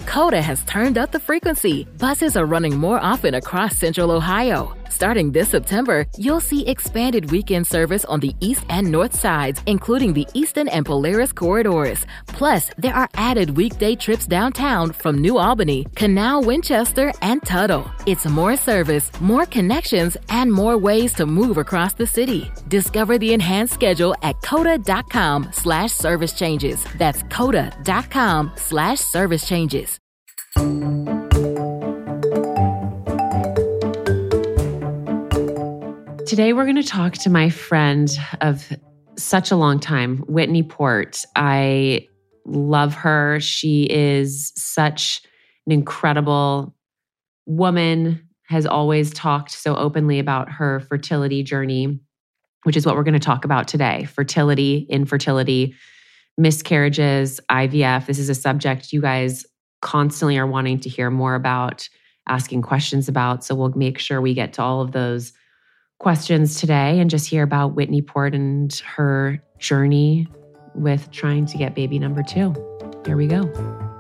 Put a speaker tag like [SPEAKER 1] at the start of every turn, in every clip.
[SPEAKER 1] Coda has turned up the frequency. Buses are running more often across Central Ohio. Starting this September, you'll see expanded weekend service on the east and north sides, including the Eastern and Polaris corridors. Plus, there are added weekday trips downtown from New Albany, Canal, Winchester, and Tuttle. It's more service, more connections, and more ways to move across the city. Discover the enhanced schedule at coda.com/service changes. That's coda.com/service changes.
[SPEAKER 2] Today, we're going to talk to my friend of such a long time, Whitney Port. I love her. She is such an incredible woman, has always talked so openly about her fertility journey, which is what we're going to talk about today. Fertility, infertility, miscarriages, IVF. This is a subject you guys constantly are wanting to hear more about, asking questions about. So we'll make sure we get to all of those questions today and just hear about Whitney Port and her journey with trying to get baby number 2. Here we go.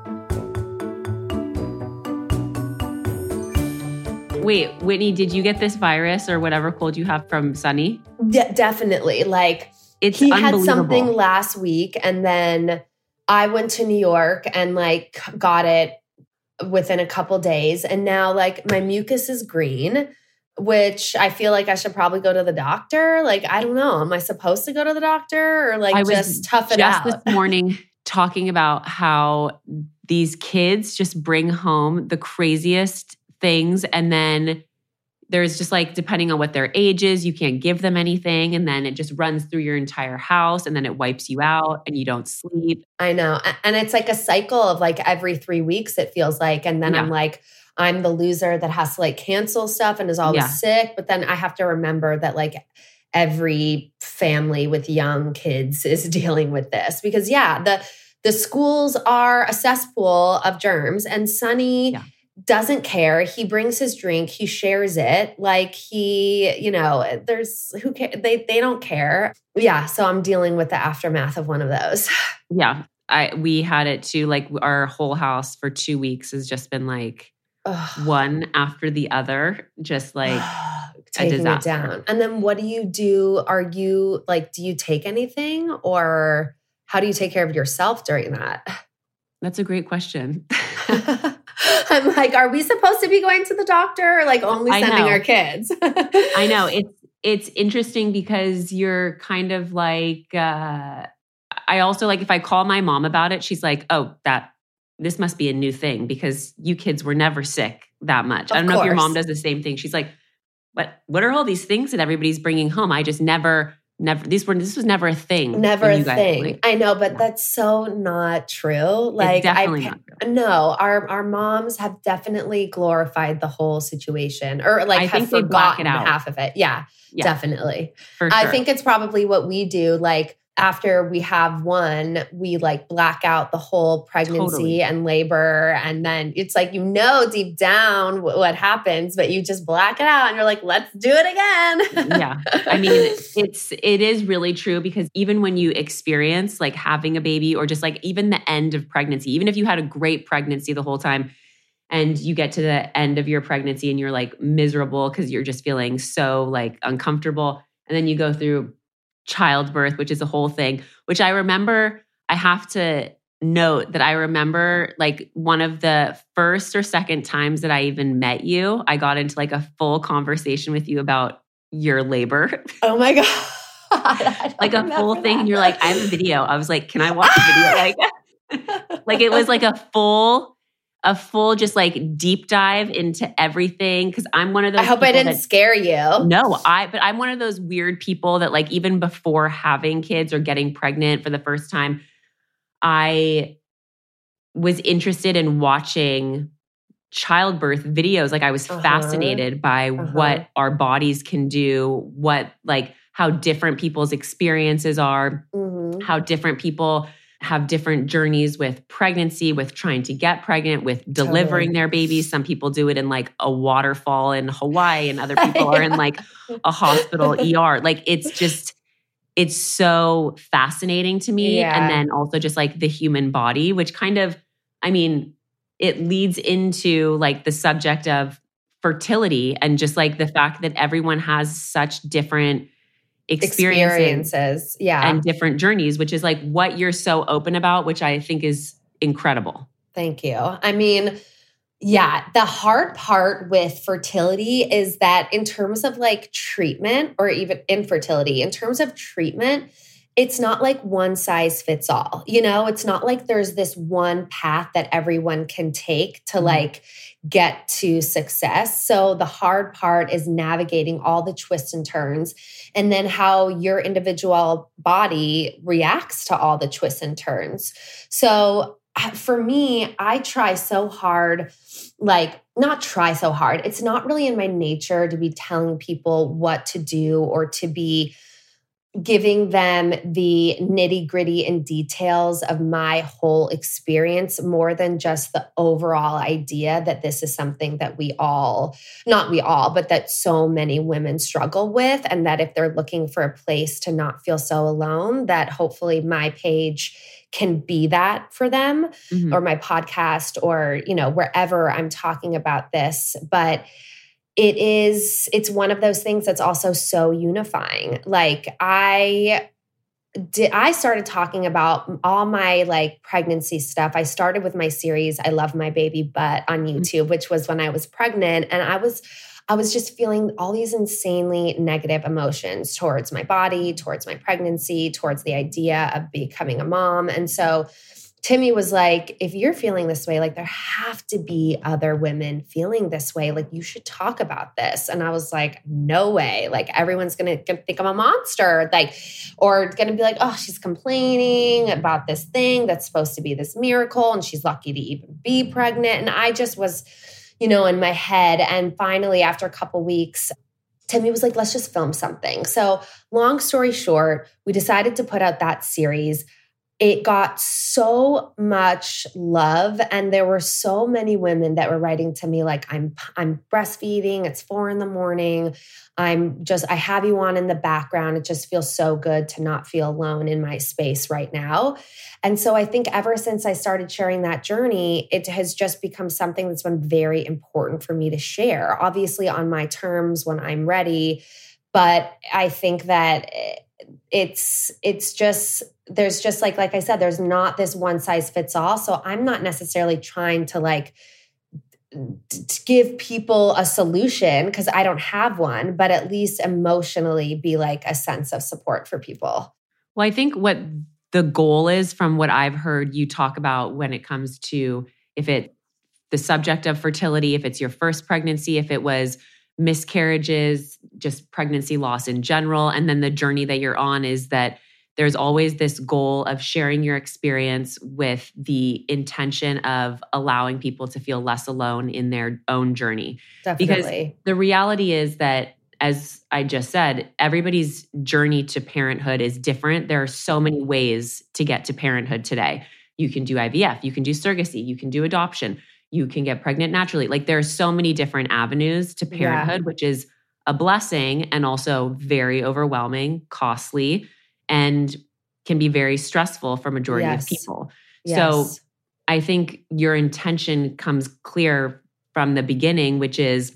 [SPEAKER 2] Wait, Whitney, did you get this virus or whatever cold you have from Sunny?
[SPEAKER 3] Definitely. Like,
[SPEAKER 2] he
[SPEAKER 3] had something last week, and then I went to New York and like got it within a couple days. And now like my mucus is green, which I feel like I should probably go to the doctor. Like, I don't know. Am I supposed to go to the doctor or like just tough it out?
[SPEAKER 2] This morning talking about how these kids just bring home the craziest things. And then there's just like, depending on what their age is, you can't give them anything. And then it just runs through your entire house and then it wipes you out and you don't sleep.
[SPEAKER 3] I know. And it's like a cycle of like every 3 weeks, it feels like. And then I'm like, I'm the loser that has to like cancel stuff and is always sick. But then I have to remember that like every family with young kids is dealing with this because the schools are a cesspool of germs, and Sunny doesn't care. He brings his drink, he shares it. Like there's who care? They don't care. Yeah. So I'm dealing with the aftermath of one of those.
[SPEAKER 2] Yeah. We had it too. Like our whole house for 2 weeks has just been like, one after the other, just like
[SPEAKER 3] taking it down. And then what do you do? Are you like, do you take anything or how do you take care of yourself during that?
[SPEAKER 2] That's a great question.
[SPEAKER 3] I'm like, are we supposed to be going to the doctor or like only sending our kids?
[SPEAKER 2] I know. It's interesting because you're kind of like, I also like, if I call my mom about it, she's like, oh, this must be a new thing because you kids were never sick that much. I don't know if your mom does the same thing. She's like, what are all these things that everybody's bringing home? I just never, this was never a thing.
[SPEAKER 3] Never a thing. Like, I know, but that's so not true. Like,
[SPEAKER 2] it's definitely not true.
[SPEAKER 3] No, our moms have definitely glorified the whole situation or like have forgotten half of it. Yeah, definitely.
[SPEAKER 2] For sure.
[SPEAKER 3] I think it's probably what we do. Like, after we have one, we like black out the whole pregnancy and labor. And then it's like, deep down what happens, but you just black it out and you're like, let's do it again.
[SPEAKER 2] Yeah. I mean, it is really true because even when you experience like having a baby or just like even the end of pregnancy, even if you had a great pregnancy the whole time and you get to the end of your pregnancy and you're like miserable because you're just feeling so like uncomfortable. And then you go through childbirth, which is a whole thing, which I remember, I have to note that I remember like one of the first or second times that I even met you, I got into like a full conversation with you about your labor.
[SPEAKER 3] Oh my God.
[SPEAKER 2] Like a full thing. And you're like, I have a video. I was like, can I watch the video? Like it was like a full just like deep dive into everything. Cause I'm one of those
[SPEAKER 3] I hope I didn't scare you.
[SPEAKER 2] No, but I'm one of those weird people that like, even before having kids or getting pregnant for the first time, I was interested in watching childbirth videos. Like I was fascinated by what our bodies can do, how different people's experiences are, how different people have different journeys with pregnancy, with trying to get pregnant, with delivering their babies. Some people do it in like a waterfall in Hawaii and other people are in like a hospital ER. Like it's so fascinating to me. Yeah. And then also just like the human body, which kind of, I mean, it leads into like the subject of fertility and just like the fact that everyone has such different experiences and different journeys, which is like what you're so open about, which I think is incredible.
[SPEAKER 3] Thank you. I mean, yeah, the hard part with fertility is that in terms of like treatment or even infertility, in terms of treatment, it's not like one size fits all. You know, it's not like there's this one path that everyone can take to like get to success. So the hard part is navigating all the twists and turns and then how your individual body reacts to all the twists and turns. So for me, I try so hard, like not try so hard. It's not really in my nature to be telling people what to do or to be giving them the nitty-gritty and details of my whole experience more than just the overall idea that this is something that not we all, but that so many women struggle with. And that if they're looking for a place to not feel so alone, that hopefully my page can be that for them or my podcast or, you know, wherever I'm talking about this. But it's one of those things that's also so unifying. Like I started talking about all my like pregnancy stuff. I started with my series, I Love My Baby Butt on YouTube, which was when I was pregnant. And I was just feeling all these insanely negative emotions towards my body, towards my pregnancy, towards the idea of becoming a mom. And so Timmy was like, if you're feeling this way, like there have to be other women feeling this way. Like you should talk about this. And I was like, no way. Like everyone's going to think I'm a monster, like, or going to be like, oh, she's complaining about this thing that's supposed to be this miracle. And she's lucky to even be pregnant. And I just was, you know, in my head. And finally, after a couple weeks, Timmy was like, let's just film something. So long story short, we decided to put out that series. It got so much love. And there were so many women that were writing to me like, I'm breastfeeding. It's 4 a.m. I have you on in the background. It just feels so good to not feel alone in my space right now. And so I think ever since I started sharing that journey, it has just become something that's been very important for me to share, obviously on my terms when I'm ready. But I think that it's just, there's just like I said, there's not this one size fits all. So I'm not necessarily trying to like to give people a solution because I don't have one, but at least emotionally be like a sense of support for people.
[SPEAKER 2] Well, I think what the goal is from what I've heard you talk about when it comes to if it the subject of fertility, if it's your first pregnancy, if it was miscarriages, just pregnancy loss in general, and then the journey that you're on is that there's always this goal of sharing your experience with the intention of allowing people to feel less alone in their own journey.
[SPEAKER 3] Definitely.
[SPEAKER 2] Because the reality is that, as I just said, everybody's journey to parenthood is different. There are so many ways to get to parenthood today. You can do IVF, you can do surrogacy, you can do adoption, you can get pregnant naturally. Like there are so many different avenues to parenthood, which is a blessing and also very overwhelming, costly, and can be very stressful for majority of people. So I think your intention comes clear from the beginning, which is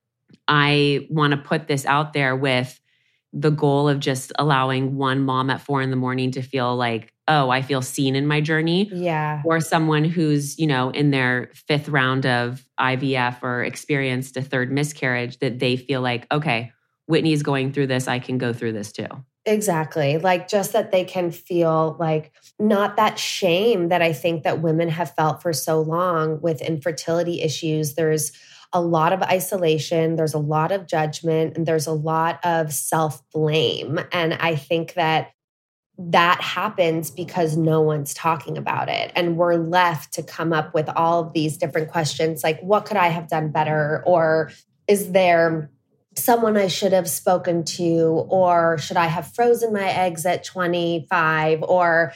[SPEAKER 2] I want to put this out there with the goal of just allowing one mom at 4 a.m. to feel like, oh, I feel seen in my journey.
[SPEAKER 3] Yeah.
[SPEAKER 2] Or someone who's, you know, in their 5th round of IVF or experienced a 3rd miscarriage, that they feel like, okay, Whitney's going through this. I can go through this too.
[SPEAKER 3] Exactly. Like just that they can feel like not that shame that I think that women have felt for so long with infertility issues. There's a lot of isolation, there's a lot of judgment, and there's a lot of self-blame. And I think that happens because no one's talking about it. And we're left to come up with all of these different questions like, what could I have done better? Or is there someone I should have spoken to? Or should I have frozen my eggs at 25? Or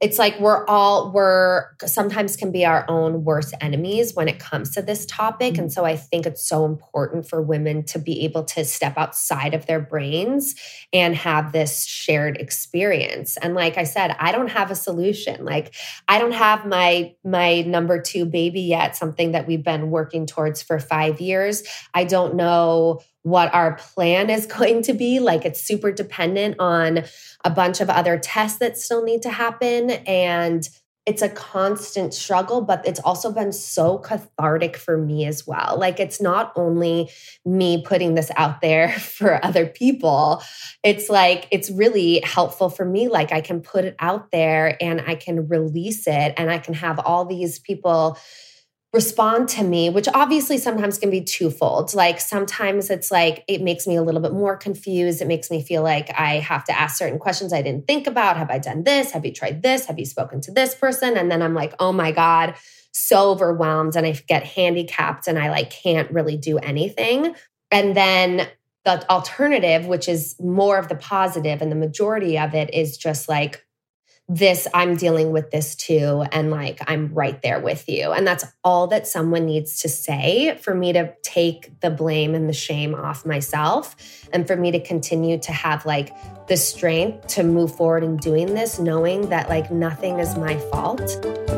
[SPEAKER 3] it's like we're sometimes can be our own worst enemies when it comes to this topic. And so I think it's so important for women to be able to step outside of their brains and have this shared experience. And like I said, I don't have a solution. Like I don't have my number 2 baby yet, something that we've been working towards for 5 years. I don't know what our plan is going to be. Like it's super dependent on a bunch of other tests that still need to happen. And it's a constant struggle, but it's also been so cathartic for me as well. Like it's not only me putting this out there for other people. It's like, it's really helpful for me. Like I can put it out there and I can release it and I can have all these people respond to me, which obviously sometimes can be twofold. Like sometimes it's like, it makes me a little bit more confused. It makes me feel like I have to ask certain questions I didn't think about. Have I done this? Have you tried this? Have you spoken to this person? And then I'm like, oh my God, so overwhelmed. And I get handicapped and I like can't really do anything. And then the alternative, which is more of the positive and the majority of it is just like, this, I'm dealing with this too. And like, I'm right there with you. And that's all that someone needs to say for me to take the blame and the shame off myself. And for me to continue to have like the strength to move forward in doing this, knowing that like nothing is my fault.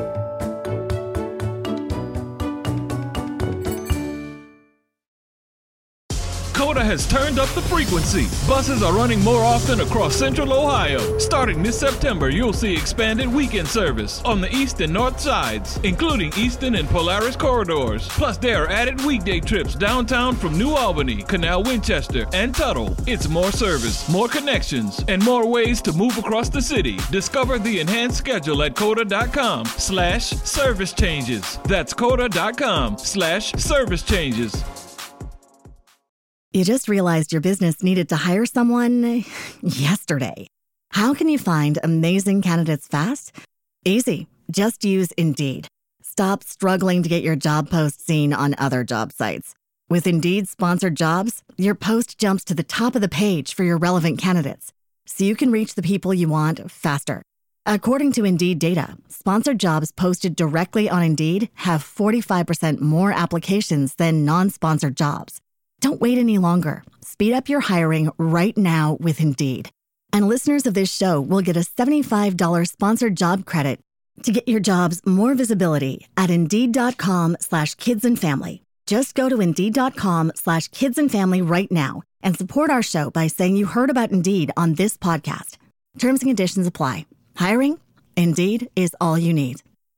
[SPEAKER 4] COTA has turned up the frequency. Buses are running more often across Central Ohio. Starting this September, you'll see expanded weekend service on the east and north sides, including Easton and Polaris corridors. Plus, there are added weekday trips downtown from New Albany, Canal Winchester, and Tuttle. It's more service, more connections, and more ways to move across the city. Discover the enhanced schedule at COTA.com/service changes. That's COTA.com/service changes.
[SPEAKER 5] You just realized your business needed to hire someone yesterday. How can you find amazing candidates fast? Easy. Just use Indeed. Stop struggling to get your job post seen on other job sites. With Indeed sponsored jobs, your post jumps to the top of the page for your relevant candidates, so you can reach the people you want faster. According to Indeed data, sponsored jobs posted directly on Indeed have 45% more applications than non-sponsored jobs. Don't wait any longer. Speed up your hiring right now with Indeed. And listeners of this show will get a $75 sponsored job credit to get your jobs more visibility at Indeed.com/kidsandfamily. Just go to Indeed.com/kidsandfamily right now and support our show by saying you heard about Indeed on this podcast. Terms and conditions apply. Hiring? Indeed is all you need.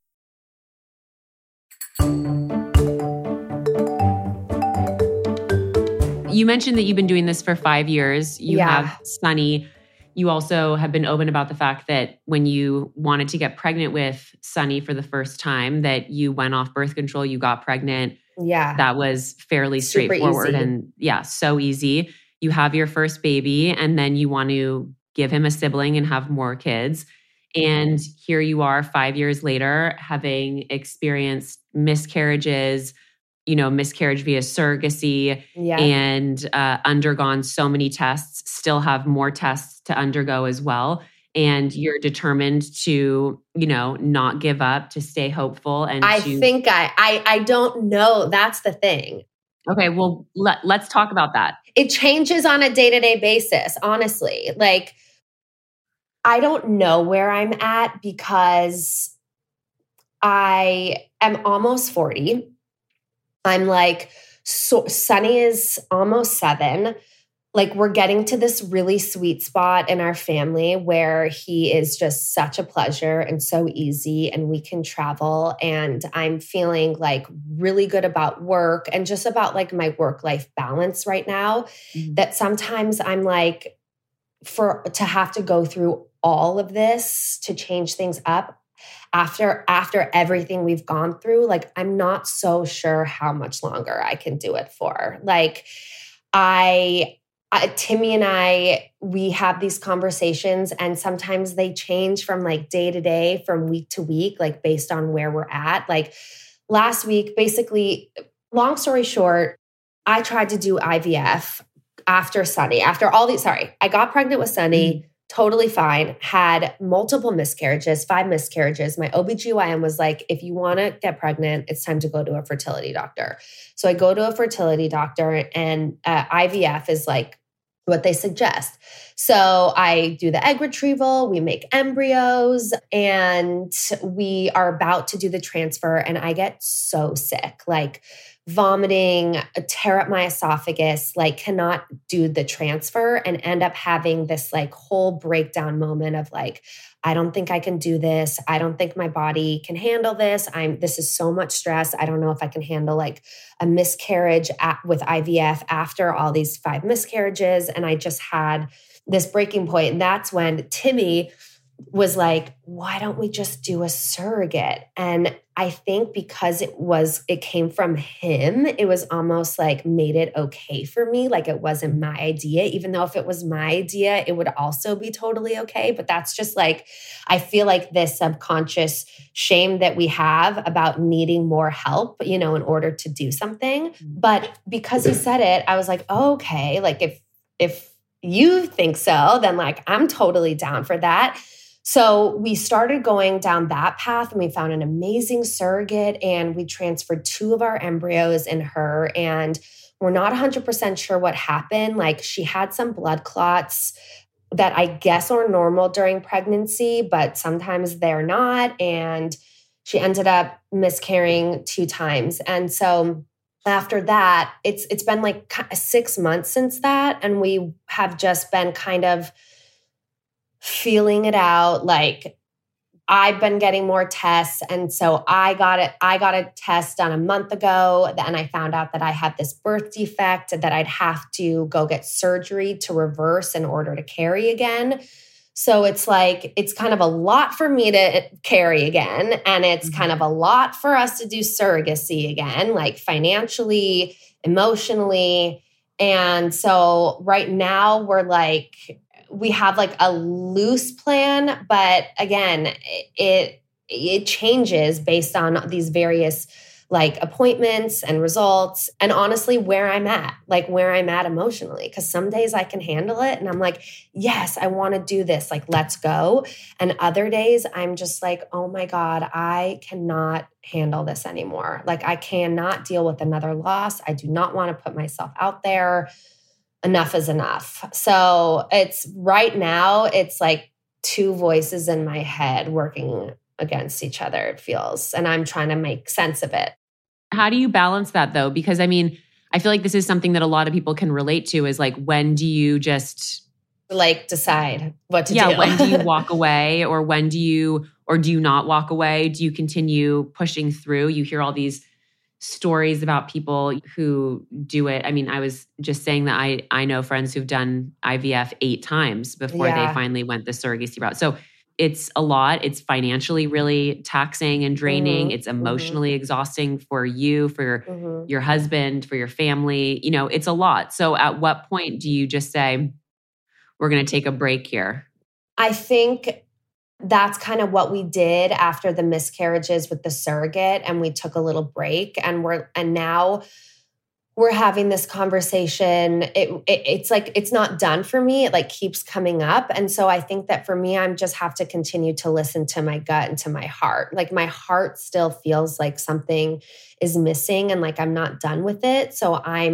[SPEAKER 2] You mentioned that you've been doing this for 5 years. You have Sunny. You also have been open about the fact that when you wanted to get pregnant with Sunny for the first time, that you went off birth control, you got pregnant.
[SPEAKER 3] Yeah.
[SPEAKER 2] That was fairly straightforward and so easy. You have your first baby and then you want to give him a sibling and have more kids. And here you are 5 years later, having experienced miscarriages, miscarriage via surrogacy and undergone so many tests, still have more tests to undergo as well. And you're determined to, not give up, to stay hopeful. And
[SPEAKER 3] I think I don't know. That's the thing.
[SPEAKER 2] Okay, well, let's talk about that.
[SPEAKER 3] It changes on a day-to-day basis, honestly. Like, I don't know where I'm at because I am almost 40. I'm like, so Sunny is almost 7. Like we're getting to this really sweet spot in our family where he is just such a pleasure and so easy and we can travel. And I'm feeling like really good about work and just about like my work-life balance right now. That sometimes I'm like, to have to go through all of this to change things up, after everything we've gone through, like, I'm not so sure how much longer I can do it for. Like Timmy and I, we have these conversations and sometimes they change from like day to day, from week to week, like based on where we're at. Like last week, basically, long story short, I tried to do IVF after Sunny, I got pregnant with Sunny. totally fine, had multiple miscarriages, 5 miscarriages. My OBGYN was like, if you want to get pregnant, it's time to go to a fertility doctor. So I go to a fertility doctor, and IVF is like what they suggest. So I do the egg retrieval, we make embryos, and we are about to do the transfer, and I get so sick, like vomiting, tear up my esophagus, like cannot do the transfer, and end up having this like whole breakdown moment of like, I don't think I can do this. I don't think my body can handle this. This is so much stress. I don't know if I can handle like a miscarriage with IVF after all these 5 miscarriages. And I just had this breaking point. And that's when Timmy was like, why don't we just do a surrogate? And I think because it came from him, it was almost like made it okay for me. Like it wasn't my idea, even though if it was my idea, it would also be totally okay. But that's just like, I feel like this subconscious shame that we have about needing more help, in order to do something. But because he said it, I was like, oh, okay, like if you think so, then like, I'm totally down for that. So we started going down that path, and we found an amazing surrogate, and we transferred 2 of our embryos in her, and we're not 100% sure what happened. Like she had some blood clots that I guess are normal during pregnancy, but sometimes they're not. And she ended up miscarrying 2 times. And so after that, it's been like 6 months since that. And we have just been kind of feeling it out. Like I've been getting more tests. And so I got a test done a month ago, and I found out that I had this birth defect that I'd have to go get surgery to reverse in order to carry again. So it's like, it's kind of a lot for me to carry again. And it's kind of a lot for us to do surrogacy again, like financially, emotionally. And so right now we have like a loose plan, but again, it changes based on these various like appointments and results, and honestly where I'm at emotionally. Because some days I can handle it and I'm like, yes, I want to do this, like let's go. And other days I'm just like, oh my God, I cannot handle this anymore. Like I cannot deal with another loss. I do not want to put myself out there. Enough is enough. So it's right now, it's like 2 voices in my head working against each other, it feels. And I'm trying to make sense of it.
[SPEAKER 2] How do you balance that though? Because I mean, I feel like this is something that a lot of people can relate to, is like, when do you just
[SPEAKER 3] like decide what to do?
[SPEAKER 2] Yeah, when do you walk away, or do you not walk away? Do you continue pushing through? You hear all these stories about people who do it. I mean, I was just saying that I know friends who've done IVF 8 times before they finally went the surrogacy route. So it's a lot. It's financially really taxing and draining. It's emotionally exhausting for you, for your husband, for your family. It's a lot. So at what point do you just say, we're going to take a break here?
[SPEAKER 3] I think that's kind of what we did after the miscarriages with the surrogate, and we took a little break, and now we're having this conversation. It's like, it's not done for me. It like keeps coming up. And so I think that for me, I just have to continue to listen to my gut and to my heart. Like my heart still feels like something is missing, and like I'm not done with it. So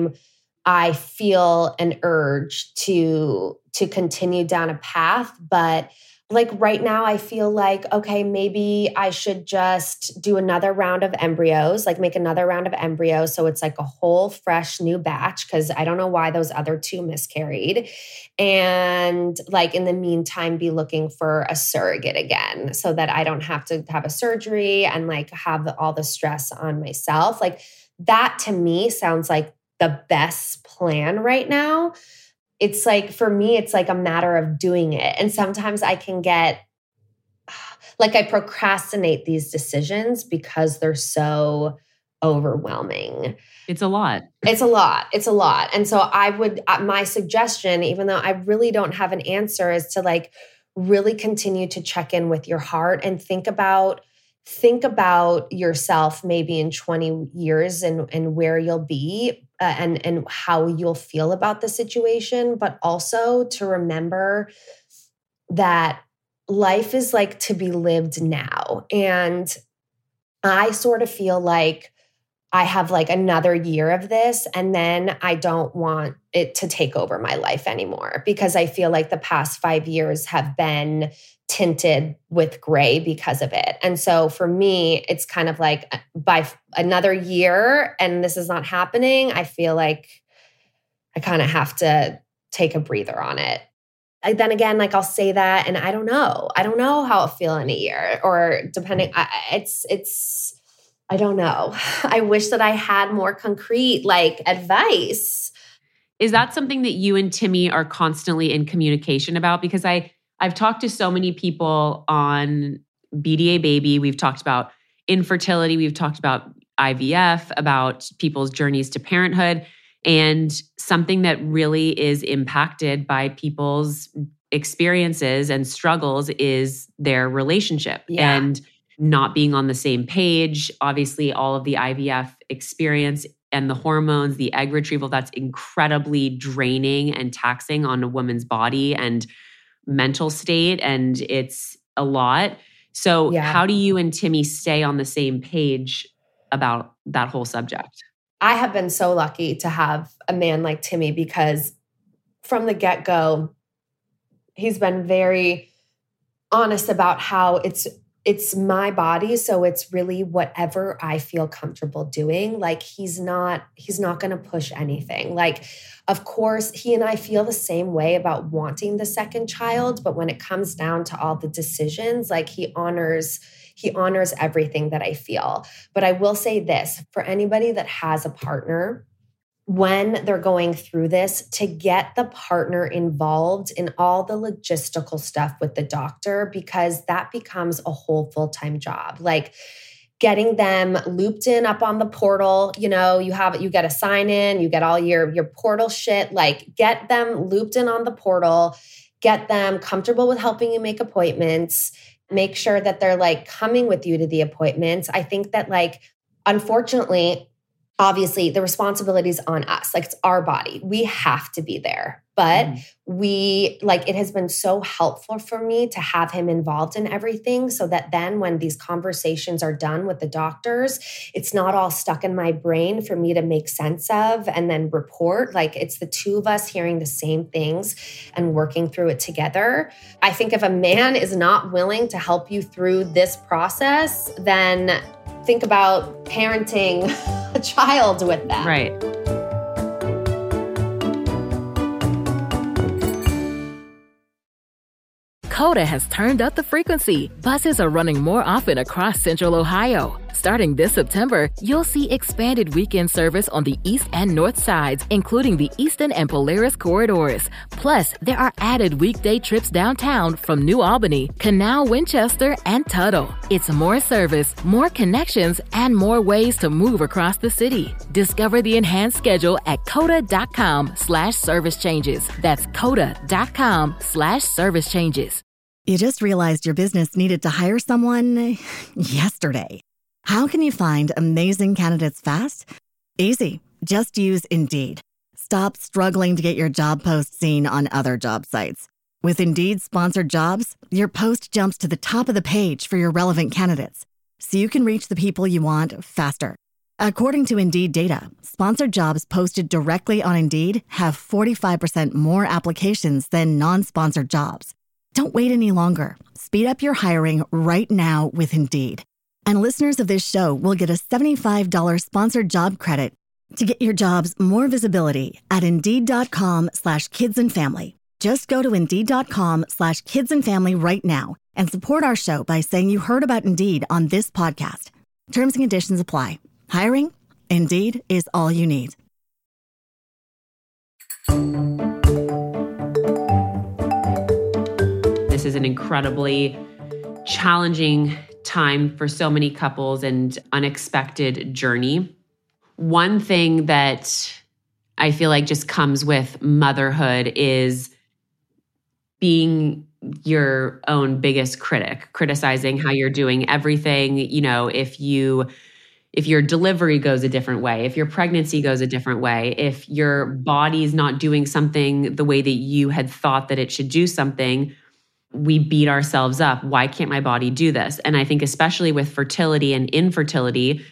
[SPEAKER 3] I feel an urge to continue down a path, but like right now I feel like, okay, maybe I should just do another round of embryos, like make another round of embryos. So it's like a whole fresh new batch, because I don't know why those other 2 miscarried. And like in the meantime, be looking for a surrogate again, so that I don't have to have a surgery and like have all the stress on myself. Like that to me sounds like the best plan right now. It's like, for me, it's like a matter of doing it. And sometimes I can get, like I procrastinate these decisions because they're so overwhelming.
[SPEAKER 2] It's a lot.
[SPEAKER 3] It's a lot. And so my suggestion, even though I really don't have an answer, is to like really continue to check in with your heart and think about yourself maybe in 20 years and where you'll be and how you'll feel about the situation, but also to remember that life is like to be lived now. And I sort of feel like I have like another year of this, and then I don't want it to take over my life anymore, because I feel like the past 5 years have been tinted with gray because of it. And so for me, it's kind of like by another year and this is not happening, I feel like I kind of have to take a breather on it. And then again, like I'll say that and I don't know how I'll feel in a year, or depending, I don't know. I wish that I had more concrete like advice.
[SPEAKER 2] Is that something that you and Timmy are constantly in communication about? Because I've talked to so many people on BDA Baby. We've talked about infertility. We've talked about IVF, about people's journeys to parenthood. And something that really is impacted by people's experiences and struggles is their relationship and not being on the same page. Obviously, all of the IVF experience and the hormones, the egg retrieval, that's incredibly draining and taxing on a woman's body and mental state. And it's a lot. So how do you and Timmy stay on the same page about that whole subject?
[SPEAKER 3] I have been so lucky to have a man like Timmy, because from the get-go, he's been very honest about how it's my body. So it's really whatever I feel comfortable doing. Like he's not going to push anything. Like, of course, he and I feel the same way about wanting the second child. But when it comes down to all the decisions, like he honors everything that I feel. But I will say this, for anybody that has a partner, when they're going through this, to get the partner involved in all the logistical stuff with the doctor, because that becomes a whole full-time job. Like getting them looped in up on the portal, you get a sign in, you get all your portal shit, like get them looped in on the portal, get them comfortable with helping you make appointments, make sure that they're like coming with you to the appointments. I think that like, unfortunately, obviously the responsibility is on us. Like it's our body. We have to be there. But it has been so helpful for me to have him involved in everything, so that then when these conversations are done with the doctors, it's not all stuck in my brain for me to make sense of and then report. Like it's the two of us hearing the same things and working through it together. I think if a man is not willing to help you through this process, then think about parenting a child with them.
[SPEAKER 2] Right.
[SPEAKER 1] Coda has turned up the frequency. Buses are running more often across Central Ohio. Starting this September, you'll see expanded weekend service on the east and north sides, including the Eastern and Polaris corridors. Plus, there are added weekday trips downtown from New Albany, Canal, Winchester, and Tuttle. It's more service, more connections, and more ways to move across the city. Discover the enhanced schedule at coda.com/service changes. That's coda.com/service changes.
[SPEAKER 5] You just realized your business needed to hire someone yesterday. How can you find amazing candidates fast? Easy. Just use Indeed. Stop struggling to get your job post seen on other job sites. With Indeed sponsored jobs, your post jumps to the top of the page for your relevant candidates, so you can reach the people you want faster. According to Indeed data, sponsored jobs posted directly on Indeed have 45% more applications than non-sponsored jobs. Don't wait any longer. Speed up your hiring right now with Indeed. And listeners of this show will get a $75 sponsored job credit to get your jobs more visibility at Indeed.com/kidsandfamily. Just go to Indeed.com/kidsandfamily right now and support our show by saying you heard about Indeed on this podcast. Terms and conditions apply. Hiring? Indeed is all you need.
[SPEAKER 2] This is an incredibly challenging time for so many couples and unexpected journey. One thing that I feel like just comes with motherhood is being your own biggest critic, criticizing how you're doing everything. If your delivery goes a different way, if your pregnancy goes a different way, if your body's not doing something the way that you had thought that it should do something, we beat ourselves up. Why can't my body do this? And I think especially with fertility and infertility,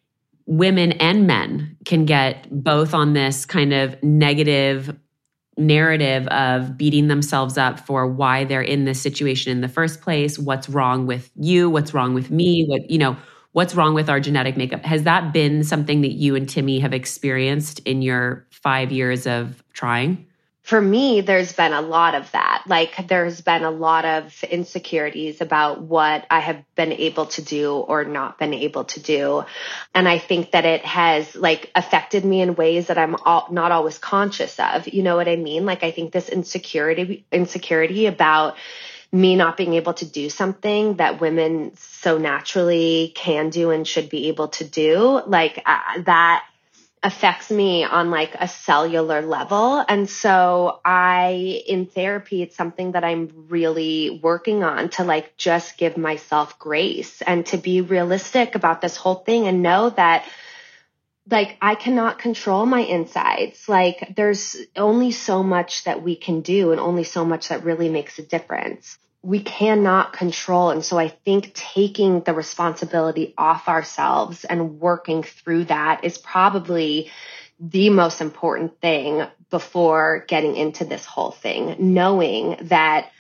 [SPEAKER 2] women and men can get both on this kind of negative narrative of beating themselves up for why they're in this situation in the first place. What's wrong with you? What's wrong with me? What's wrong with our genetic makeup? Has that been something that you and Timmy have experienced in your 5 years of trying?
[SPEAKER 3] For me, there's been a lot of that. Like, there's been a lot of insecurities about what I have been able to do or not been able to do. And I think that it has like affected me in ways that I'm not always conscious of. You know what I mean? Like, I think this insecurity about me not being able to do something that women so naturally can do and should be able to do, like that affects me on like a cellular level. And so in therapy, it's something that I'm really working on to like just give myself grace and to be realistic about this whole thing and know that like I cannot control my insides. Like, there's only so much that we can do and only so much that really makes a difference. We cannot control. And so I think taking the responsibility off ourselves and working through that is probably the most important thing before getting into this whole thing, knowing that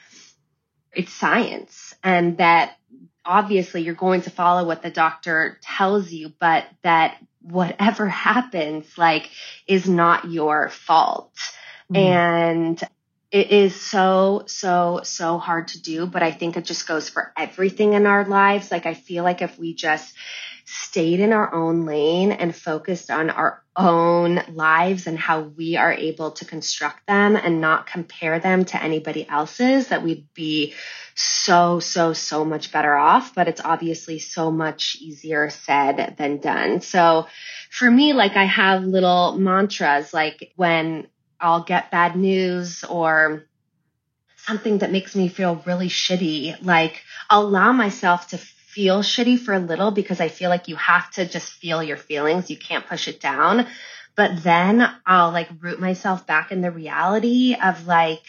[SPEAKER 3] it's science and that obviously you're going to follow what the doctor tells you, but that whatever happens, like, is not your fault. Mm-hmm. And it is so, so, so hard to do, but I think it just goes for everything in our lives. Like, I feel like if we just stayed in our own lane and focused on our own lives and how we are able to construct them and not compare them to anybody else's, that we'd be so, so, so much better off. But it's obviously so much easier said than done. So for me, like, I have little mantras, like when I'll get bad news or something that makes me feel really shitty, like I'll allow myself to feel shitty for a little because I feel like you have to just feel your feelings. You can't push it down. But then I'll like root myself back in the reality of like,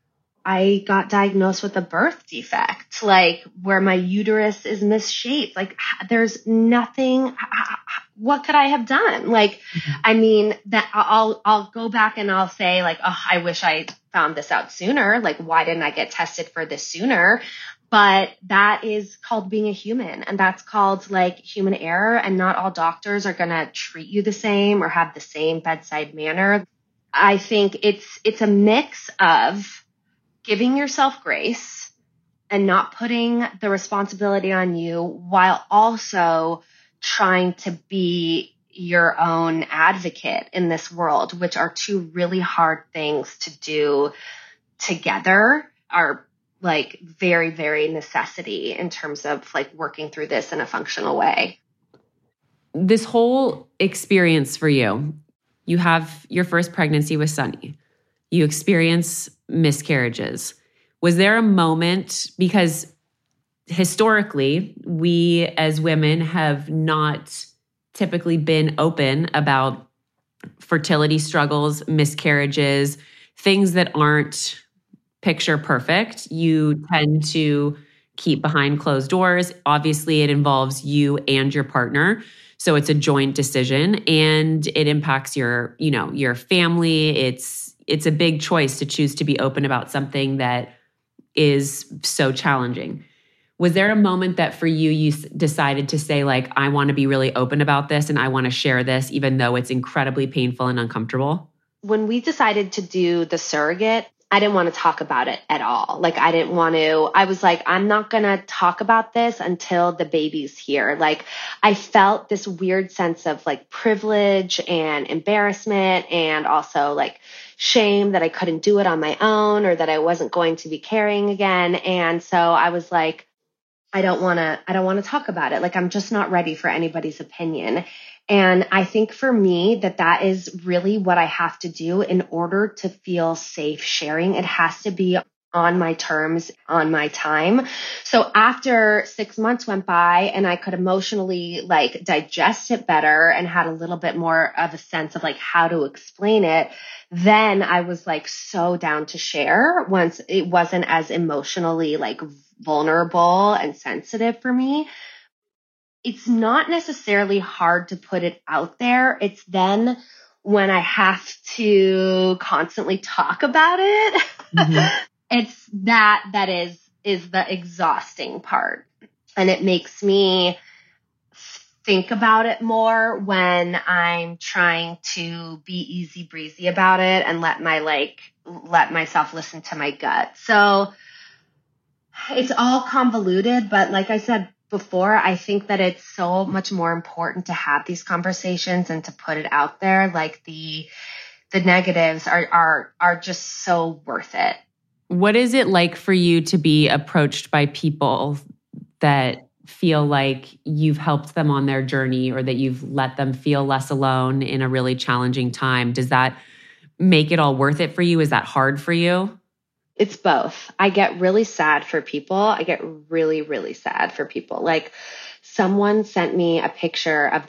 [SPEAKER 3] I got diagnosed with a birth defect, like where my uterus is misshaped. Like, there's nothing. What could I have done? Like, I mean, that I'll go back and I'll say like, oh, I wish I found this out sooner. Like, why didn't I get tested for this sooner? But that is called being a human, and that's called like human error. And not all doctors are going to treat you the same or have the same bedside manner. I think it's a mix of giving yourself grace and not putting the responsibility on you while also trying to be your own advocate in this world, which are two really hard things to do together, are like very, very necessity in terms of like working through this in a functional way.
[SPEAKER 2] This whole experience for you, you have your first pregnancy with Sunny. You experience miscarriages. Was there a moment, because historically, we as women have not typically been open about fertility struggles, miscarriages, things that aren't picture perfect. You tend to keep behind closed doors. Obviously, it involves you and your partner. So it's a joint decision and it impacts your family. It's a big choice to choose to be open about something that is so challenging. Was there a moment that for you decided to say like, I want to be really open about this and I want to share this, even though it's incredibly painful and uncomfortable?
[SPEAKER 3] When we decided to do the surrogate, I didn't want to talk about it at all. Like, I was like, I'm not going to talk about this until the baby's here. Like, I felt this weird sense of like privilege and embarrassment and also like shame that I couldn't do it on my own or that I wasn't going to be carrying again. And so I was like, I don't want to talk about it. Like, I'm just not ready for anybody's opinion. And I think for me that is really what I have to do in order to feel safe sharing. It has to be on my terms, on my time. So after 6 months went by and I could emotionally like digest it better and had a little bit more of a sense of like how to explain it, then I was like so down to share once it wasn't as emotionally like vulnerable and sensitive for me. It's not necessarily hard to put it out there. It's then when I have to constantly talk about it, it's that is the exhausting part. And it makes me think about it more when I'm trying to be easy breezy about it and let myself listen to my gut. So it's all convoluted, but like I said before, I think that it's so much more important to have these conversations and to put it out there. Like the negatives are just so worth it.
[SPEAKER 2] What is it like for you to be approached by people that feel like you've helped them on their journey or that you've let them feel less alone in a really challenging time? Does that make it all worth it for you? Is that hard for you?
[SPEAKER 3] It's both. I get really sad for people. I get really, really sad for people. Like someone sent me a picture of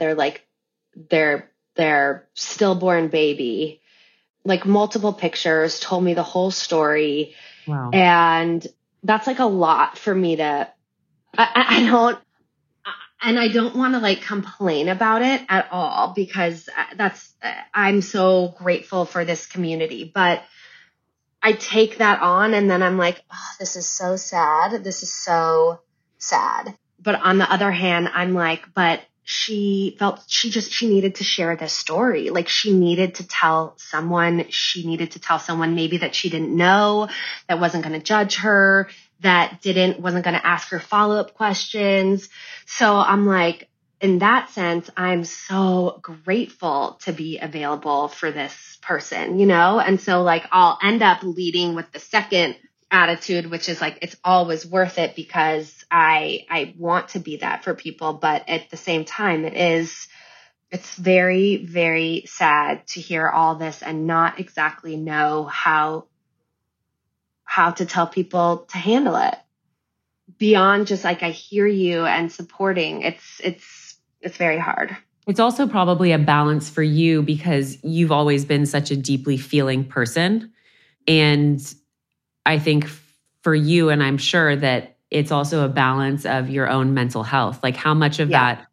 [SPEAKER 3] their stillborn baby, like multiple pictures, told me the whole story.
[SPEAKER 2] Wow.
[SPEAKER 3] And that's like a lot for me to, I don't want to like complain about it at all because I'm so grateful for this community, but I take that on and then I'm like, oh, this is so sad. This is so sad. But on the other hand, I'm like, but she felt she needed to share this story. Like she needed to tell someone maybe that she didn't know, that wasn't going to judge her, that wasn't going to ask her follow-up questions. So I'm like, in that sense, I'm so grateful to be available for this person, you know? And so like, I'll end up leading with the second attitude, which is like, it's always worth it because I want to be that for people. But at the same time, it's very, very sad to hear all this and not exactly know how to tell people to handle it beyond just like, I hear you and supporting. It's very hard.
[SPEAKER 2] It's also probably a balance for you because you've always been such a deeply feeling person. And I think for you, and I'm sure that it's also a balance of your own mental health. Like how much of that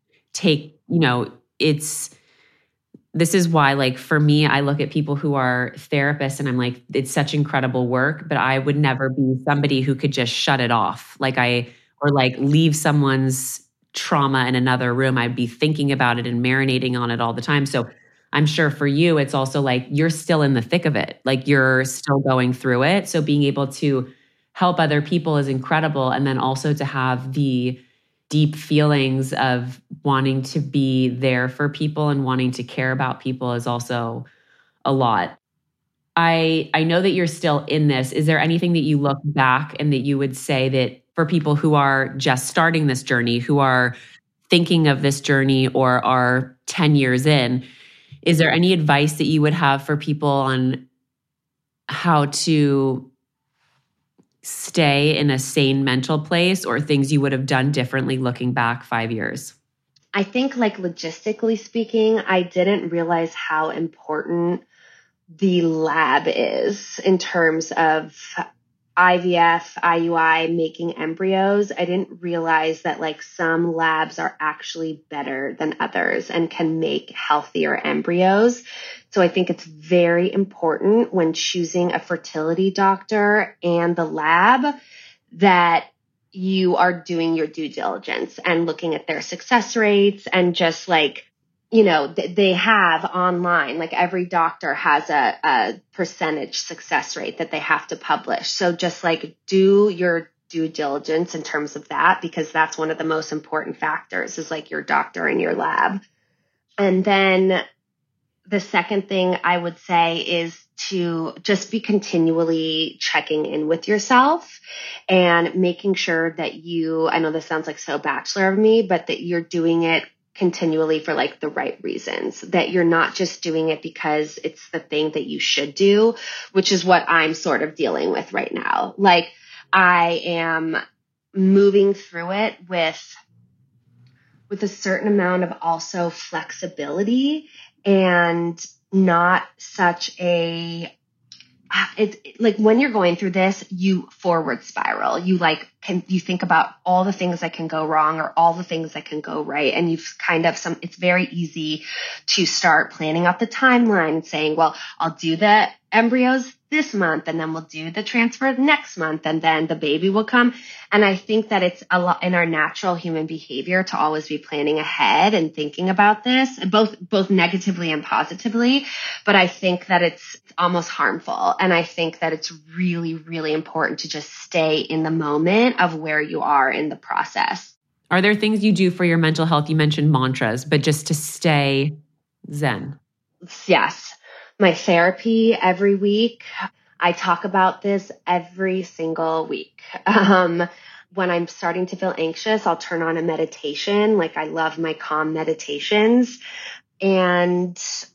[SPEAKER 2] this is why, like for me, I look at people who are therapists and I'm like, it's such incredible work, but I would never be somebody who could just shut it off. Or leave someone's trauma in another room. I'd be thinking about it and marinating on it all the time. So I'm sure for you, it's also like you're still in the thick of it. Like you're still going through it. So being able to help other people is incredible. And then also to have the deep feelings of wanting to be there for people and wanting to care about people is also a lot. I know that you're still in this. Is there anything that you look back and that you would say that for people who are just starting this journey, who are thinking of this journey or are 10 years in, is there any advice that you would have for people on how to stay in a sane mental place or things you would have done differently looking back 5 years?
[SPEAKER 3] I think like logistically speaking, I didn't realize how important the lab is in terms of IVF, IUI, making embryos. I didn't realize that like some labs are actually better than others and can make healthier embryos. So I think it's very important when choosing a fertility doctor and the lab that you are doing your due diligence and looking at their success rates and just like, you know, they have online, like every doctor has a percentage success rate that they have to publish. So just like do your due diligence in terms of that, because that's one of the most important factors is like your doctor and your lab. And then the second thing I would say is to just be continually checking in with yourself and making sure that I know this sounds like so bachelor of me, but that you're doing it
[SPEAKER 6] continually for like the right reasons, that you're not just doing it because it's the thing that you should do, which is what I'm sort of dealing with right now. Like I am moving through it with a certain amount of also flexibility and not such a, it's like when you're going through this, you forward spiral. You you think about all the things that can go wrong or all the things that can go right. And you've kind of it's very easy to start planning out the timeline and saying, well, I'll do the embryos this month and then we'll do the transfer next month and then the baby will come. And I think that it's a lot in our natural human behavior to always be planning ahead and thinking about this, both negatively and positively. But I think that it's almost harmful. And I think that it's really, really important to just stay in the moment of where you are in the process.
[SPEAKER 2] Are there things you do for your mental health? You mentioned mantras, but just to stay zen.
[SPEAKER 6] Yes. My therapy every week. I talk about this every single week. When I'm starting to feel anxious, I'll turn on a meditation. Like I love my calm meditations. And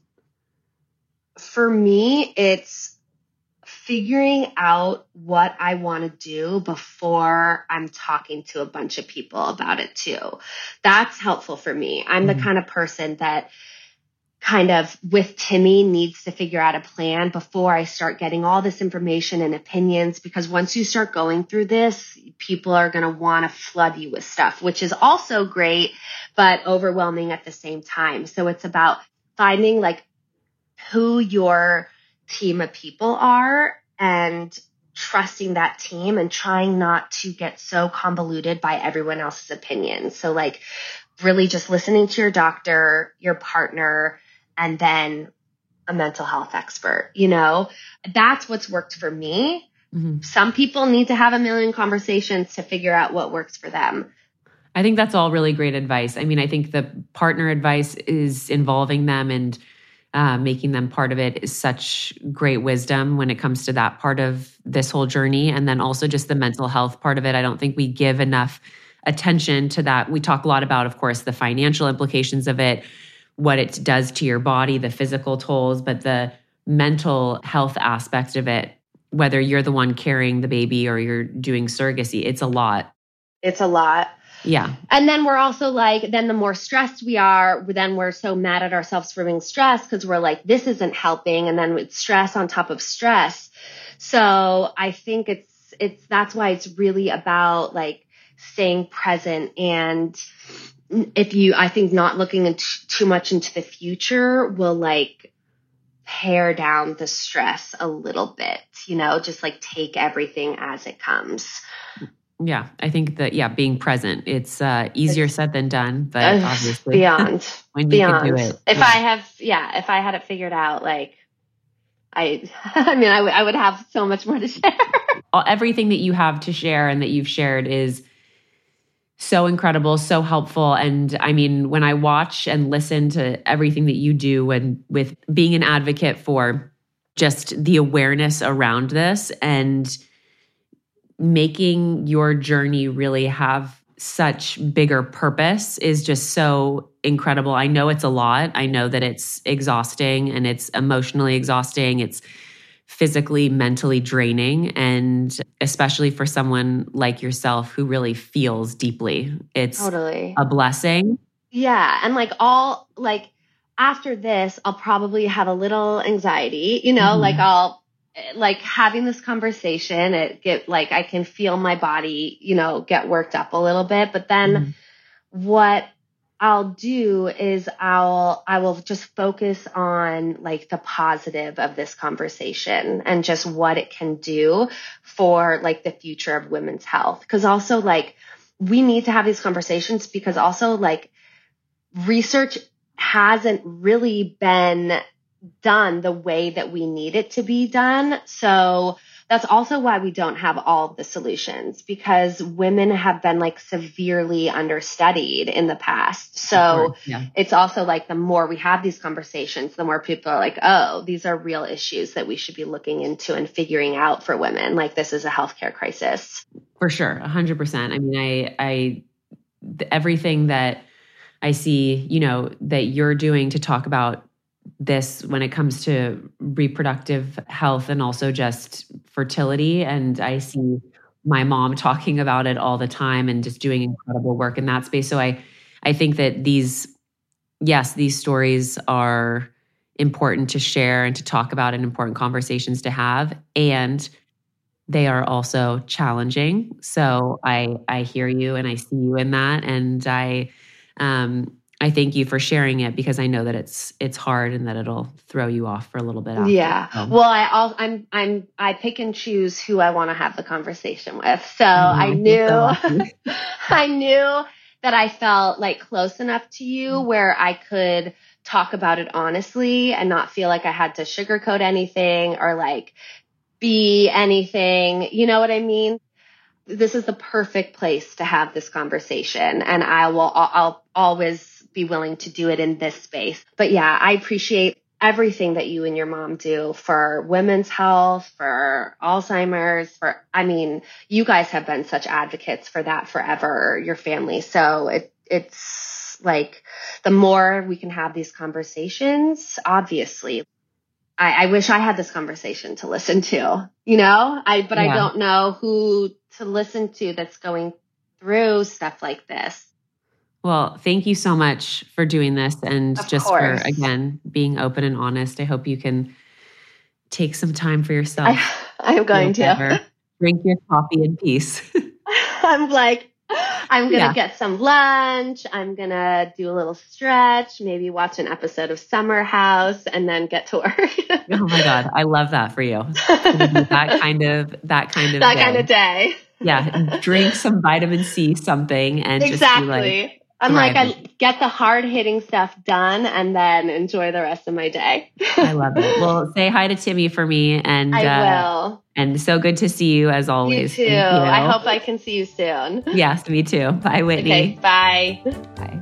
[SPEAKER 6] for me, it's figuring out what I want to do before I'm talking to a bunch of people about it too. That's helpful for me. I'm the kind of person that kind of with Timmy needs to figure out a plan before I start getting all this information and opinions, because once you start going through this, people are going to want to flood you with stuff, which is also great, but overwhelming at the same time. So it's about finding like who your team of people are and trusting that team and trying not to get so convoluted by everyone else's opinions. So like really just listening to your doctor, your partner, and then a mental health expert, that's what's worked for me. Mm-hmm. Some people need to have a million conversations to figure out what works for them.
[SPEAKER 2] I think that's all really great advice. I mean, I think the partner advice is involving them and making them part of it is such great wisdom when it comes to that part of this whole journey. And then also just the mental health part of it. I don't think we give enough attention to that. We talk a lot about, of course, the financial implications of it, what it does to your body, the physical tolls, but the mental health aspect of it, whether you're the one carrying the baby or you're doing surrogacy, it's a lot.
[SPEAKER 6] It's a lot.
[SPEAKER 2] Yeah.
[SPEAKER 6] And then we're also like, then the more stressed we are, then we're so mad at ourselves for being stressed because we're like, this isn't helping. And then it's stress on top of stress. So I think that's why it's really about like staying present. And I think not looking too much into the future will like pare down the stress a little bit, just like take everything as it comes.
[SPEAKER 2] Yeah, I think that, being present, it's easier said than done, but obviously
[SPEAKER 6] beyond.
[SPEAKER 2] When you can do it.
[SPEAKER 6] If I had it figured out, like I would have so much more to share.
[SPEAKER 2] Everything that you have to share and that you've shared is so incredible, so helpful. And I mean, when I watch and listen to everything that you do and with being an advocate for just the awareness around this and making your journey really have such bigger purpose is just so incredible. I know it's a lot. I know that it's exhausting and it's emotionally exhausting. It's physically, mentally draining. And especially for someone like yourself who really feels deeply, it's
[SPEAKER 6] totally
[SPEAKER 2] a blessing.
[SPEAKER 6] Yeah. And after this, I'll probably have a little anxiety, I'll having this conversation, I can feel my body, get worked up a little bit, but then what I'll do is I will just focus on like the positive of this conversation and just what it can do for like the future of women's health. Cause also we need to have these conversations because also research hasn't really been done the way that we need it to be done. So that's also why we don't have all of the solutions, because women have been severely understudied in the past. So it's also the more we have these conversations, the more people are oh, these are real issues that we should be looking into and figuring out for women. This is a healthcare crisis.
[SPEAKER 2] For sure. 100%. I mean, everything that I see, that you're doing to talk about this when it comes to reproductive health and also just fertility. And I see my mom talking about it all the time and just doing incredible work in that space. So I think that these stories are important to share and to talk about and important conversations to have. And they are also challenging. So I hear you and I see you in that. And I thank you for sharing it because I know that it's hard and that it'll throw you off for a little bit after.
[SPEAKER 6] Yeah. Well, I pick and choose who I want to have the conversation with. So I knew that I felt like close enough to you where I could talk about it honestly and not feel like I had to sugarcoat anything or like be anything. You know what I mean? This is the perfect place to have this conversation, and I'll always be willing to do it in this space. But yeah, I appreciate everything that you and your mom do for women's health, for Alzheimer's, you guys have been such advocates for that forever, your family. So it's like the more we can have these conversations, obviously. I wish I had this conversation to listen to, I don't know who to listen to that's going through stuff like this.
[SPEAKER 2] Well, thank you so much for doing this and for, again, being open and honest. I hope you can take some time for yourself.
[SPEAKER 6] I'm going to.
[SPEAKER 2] Drink your coffee in peace.
[SPEAKER 6] I'm going to get some lunch. I'm going to do a little stretch, maybe watch an episode of Summer House and then get to work.
[SPEAKER 2] Oh my God. I love that for you. that kind of day. Yeah. Drink some vitamin C something and just be like,
[SPEAKER 6] I get the hard hitting stuff done and then enjoy the rest of my day.
[SPEAKER 2] I love it. Well, say hi to Timmy for me. And
[SPEAKER 6] I will.
[SPEAKER 2] And so good to see you as always.
[SPEAKER 6] You too. I hope I can see you soon.
[SPEAKER 2] Yes, me too. Bye, Whitney.
[SPEAKER 6] Okay, bye.
[SPEAKER 2] Bye.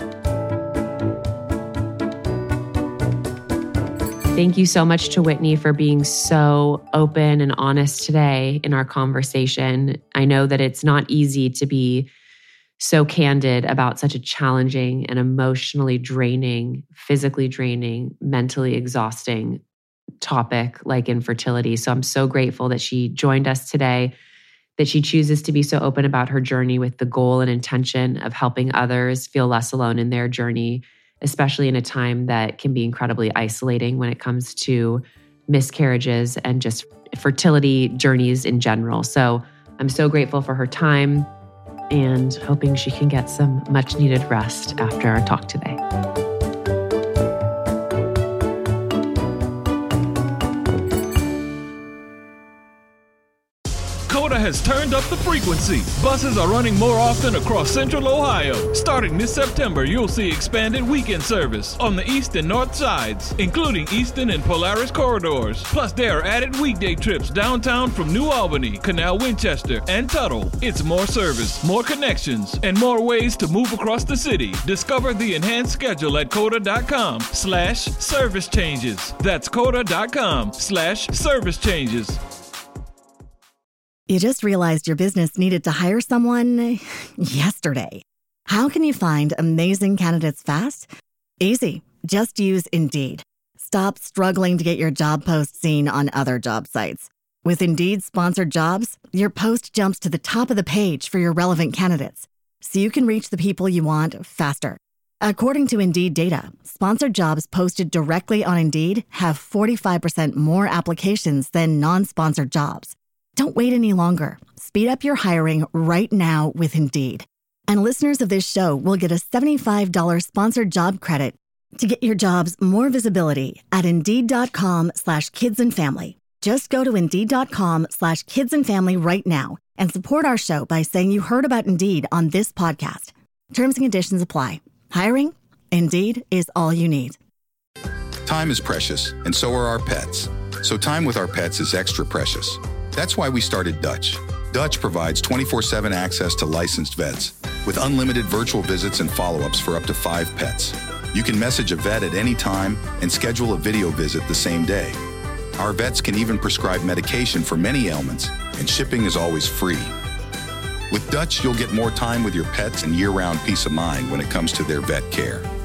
[SPEAKER 2] Thank you so much to Whitney for being so open and honest today in our conversation. I know that it's not easy to be so candid about such a challenging and emotionally draining, physically draining, mentally exhausting topic like infertility. So I'm so grateful that she joined us today, that she chooses to be so open about her journey with the goal and intention of helping others feel less alone in their journey, especially in a time that can be incredibly isolating when it comes to miscarriages and just fertility journeys in general. So I'm so grateful for her time and hoping she can get some much needed rest after our talk today.
[SPEAKER 4] COTA has turned up the frequency. Buses are running more often across Central Ohio. Starting this September, you'll see expanded weekend service on the east and north sides, including Eastern and Polaris corridors. Plus, there are added weekday trips downtown from New Albany, Canal Winchester, and Tuttle. It's more service, more connections, and more ways to move across the city. Discover the enhanced schedule at COTA.com/service changes. That's COTA.com/service changes.
[SPEAKER 5] You just realized your business needed to hire someone yesterday. How can you find amazing candidates fast? Easy. Just use Indeed. Stop struggling to get your job post seen on other job sites. With Indeed sponsored jobs, your post jumps to the top of the page for your relevant candidates, so you can reach the people you want faster. According to Indeed data, sponsored jobs posted directly on Indeed have 45% more applications than non-sponsored jobs. Don't wait any longer. Speed up your hiring right now with Indeed. And listeners of this show will get a $75 sponsored job credit to get your jobs more visibility at Indeed.com/kidsandfamily. Just go to Indeed.com/kidsandfamily right now and support our show by saying you heard about Indeed on this podcast. Terms and conditions apply. Hiring? Indeed is all you need.
[SPEAKER 7] Time is precious, and so are our pets. So time with our pets is extra precious. That's why we started Dutch. Dutch provides 24/7 access to licensed vets with unlimited virtual visits and follow-ups for up to 5 pets. You can message a vet at any time and schedule a video visit the same day. Our vets can even prescribe medication for many ailments, and shipping is always free. With Dutch, you'll get more time with your pets and year-round peace of mind when it comes to their vet care.